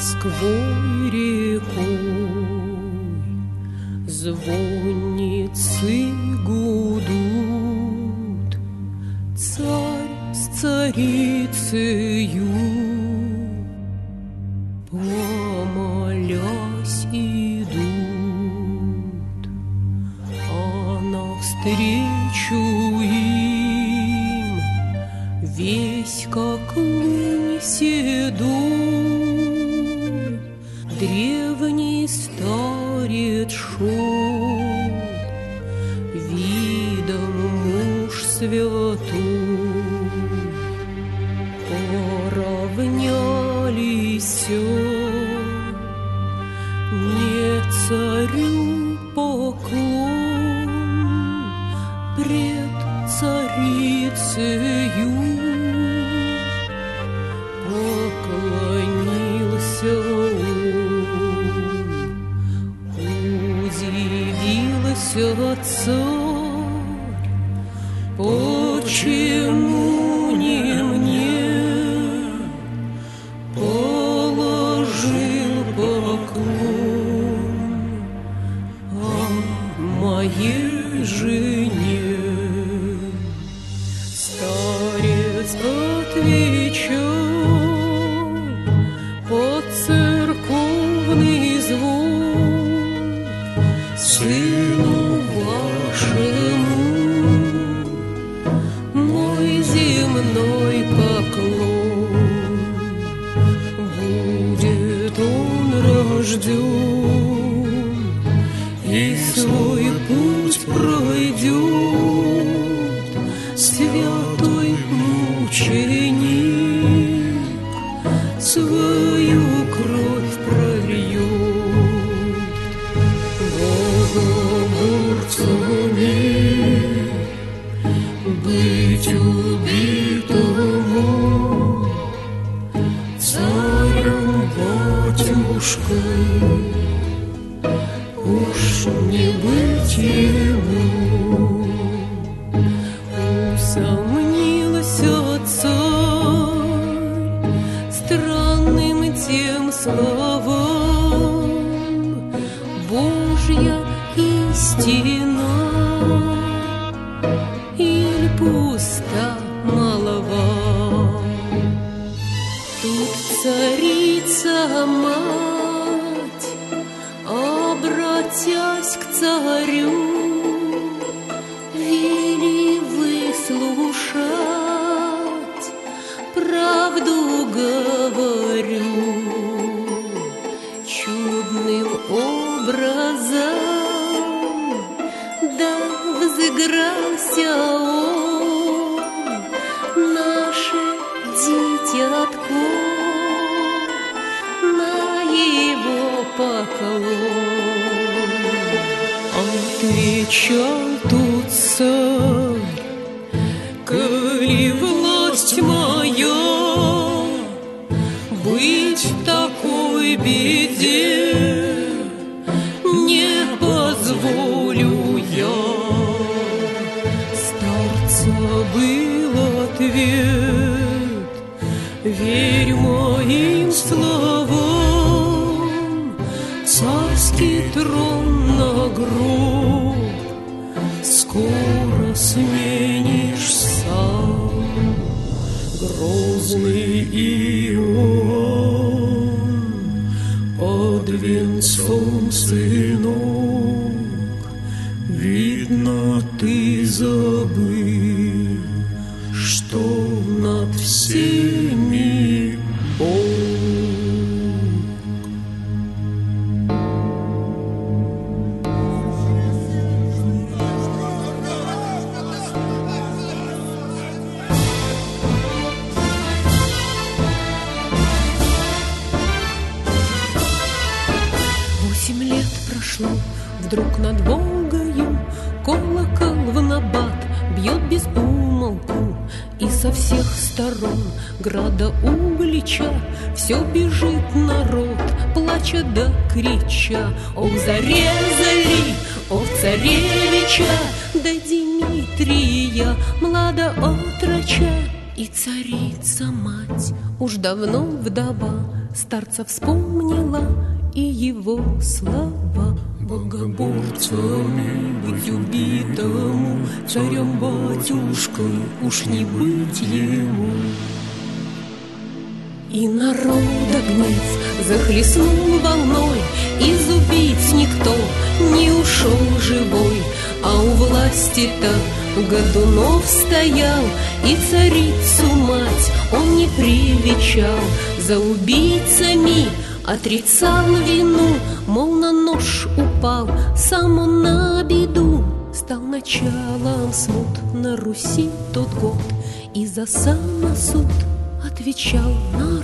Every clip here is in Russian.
Москвой рекой звонницы гудут, царь с царицею, помолясь, идут, а навстречу им весь как лунь седой древний старец шел, видом муж святой. Поравнялись, не царю поклон, пред царицею поклонился он. Удивился царь, почему не мне положил поклон, а моей жене? Старец отвечал под церковный звон: сыну вашему мой земной поклон, будет он рожден и свой путь пройдет, святой мученик свою кровь прольет. Богоморцами быть убитому царем батюшкой уж не быть ему. Усомнился царь странным тем словам: Божья истина или пуста молва? Тут царица-мать, обратясь к царю, вели выслушать, правду говорю. Чудным образом да взыгрался он, наше дитятко, на его поклон. Отвечал тут царь: коли власть моя быть в такой беде, не позволю я. Старца был ответ: верь моим словам, царский трон на гроб скоро сменишь сам. Грозный Иоанн под венцом сынок, видно, ты забыл, что над всеми Бог. Вдруг над Волгою колокол в набат бьет без умолку, и со всех сторон града Углича все бежит народ, плача да крича: ох, зарезали, ох, царевича, да Дмитрия, младоотроча. И царица-мать уж давно вдова старца вспомнила и его слова. Богоборцами быть убитому, царем-батюшкой уж не быть ему. И народа гнев захлестнул волной, из убийц никто не ушел живой. А у власти-то Годунов стоял, и царицу мать он не привечал. За убийцами отрицал вину, мол, на нож упал, сам он на беду. Стал началом смут на Руси тот год, и за самосуд отвечал народ.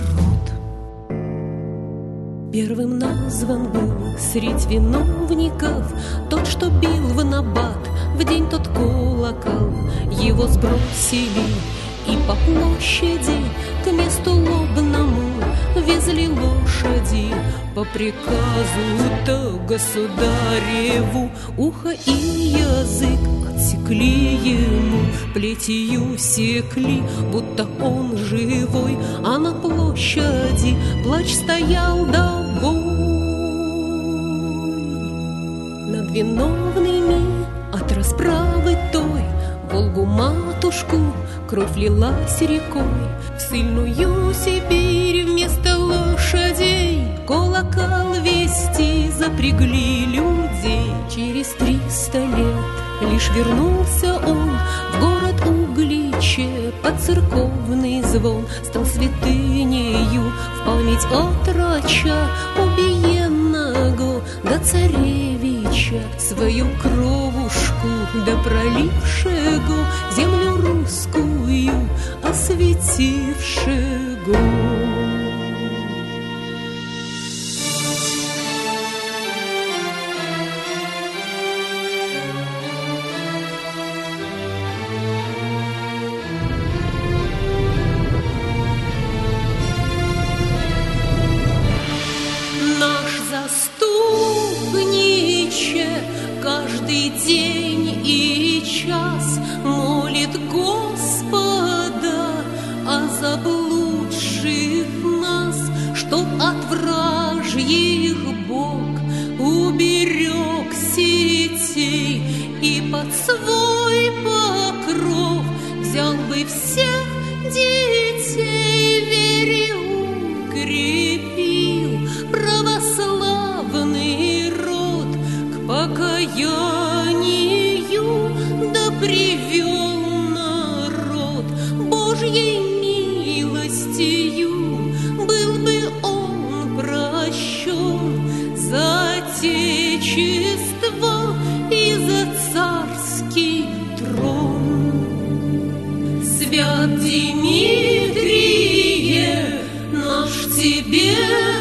Первым назван был средь виновников тот, что бил в набат в день тот колокол. Его сбросили и по площади к месту лобному везли лошади. По приказу-то государеву ухо и язык отсекли ему, плетью секли, будто он живой, а на площади плач стоял довой. Над виновными от расправы той Волгу-матушку кровь лилась рекой. В ссыльную Сибирь вместо лошадей колокол вести запрягли людей. Через 300 лет лишь вернулся он в город Угличе, под церковный звон стал святынею в память отроча убиенного до царевича, свою кровушку да пролившего землю русскую осветившего. Каждый день и час молит Господа о заблудших нас, чтоб от вражьих Бог уберег сетей и под свой покров взял бы всех детей, вере укрепил православный род к покаянию, да привел народ Божьей милостью. Был бы он прощен за отечество и за царский трон. Свят Дмитрие, наш тебе